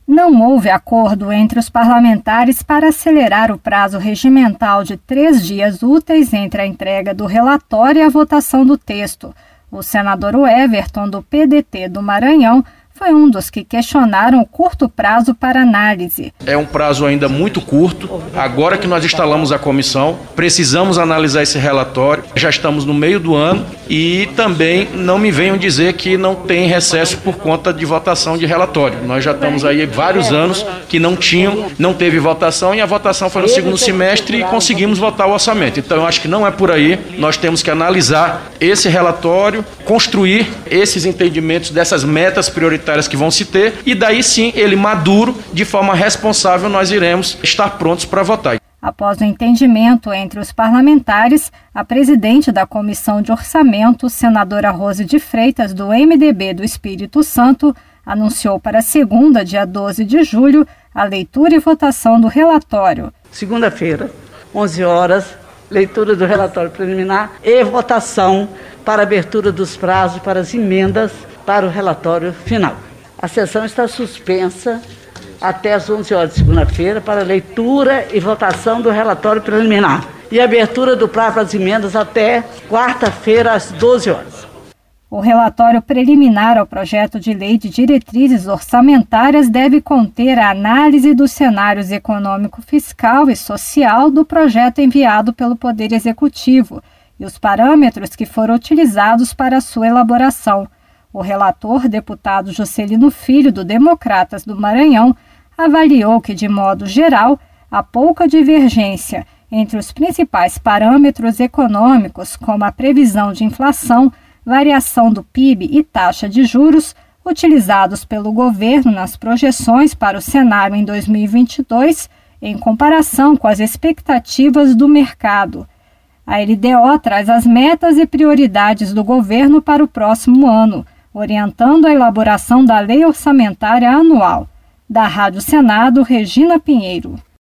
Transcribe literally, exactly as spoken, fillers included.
Não houve acordo entre os parlamentares para acelerar o prazo regimental de três dias úteis entre a entrega do relatório e a votação do texto. O senador Everton, do P D T do Maranhão, foi um dos que questionaram o curto prazo para análise. É um prazo ainda muito curto. Agora que nós instalamos a comissão, precisamos analisar esse relatório. Já estamos no meio do ano e também não me venham dizer que não tem recesso por conta de votação de relatório. Nós já estamos aí vários anos que não tinham, não teve votação e a votação foi no segundo semestre e conseguimos votar o orçamento. Então eu acho que não é por aí. Nós temos que analisar esse relatório, construir esses entendimentos dessas metas prioritárias que vão se ter, e daí sim, ele maduro, de forma responsável, nós iremos estar prontos para votar. Após o entendimento entre os parlamentares, a presidente da Comissão de Orçamento, senadora Rose de Freitas, do M D B do Espírito Santo, anunciou para segunda, dia doze de julho, a leitura e votação do relatório. Segunda-feira, onze horas, leitura do relatório preliminar e votação para abertura dos prazos para as emendas para o relatório final. A sessão está suspensa até às onze horas de segunda-feira para leitura e votação do relatório preliminar e abertura do prazo para as emendas até quarta-feira às doze horas. O relatório preliminar ao projeto de lei de diretrizes orçamentárias deve conter a análise dos cenários econômico, fiscal e social do projeto enviado pelo Poder Executivo e os parâmetros que foram utilizados para sua elaboração. O relator, deputado Juscelino Filho, do Democratas do Maranhão, avaliou que, de modo geral, há pouca divergência entre os principais parâmetros econômicos, como a previsão de inflação, variação do P I B e taxa de juros, utilizados pelo governo nas projeções para o cenário em dois mil e vinte e dois, em comparação com as expectativas do mercado. A L D O traz as metas e prioridades do governo para o próximo ano, orientando a elaboração da Lei Orçamentária Anual. Da Rádio Senado, Regina Pinheiro.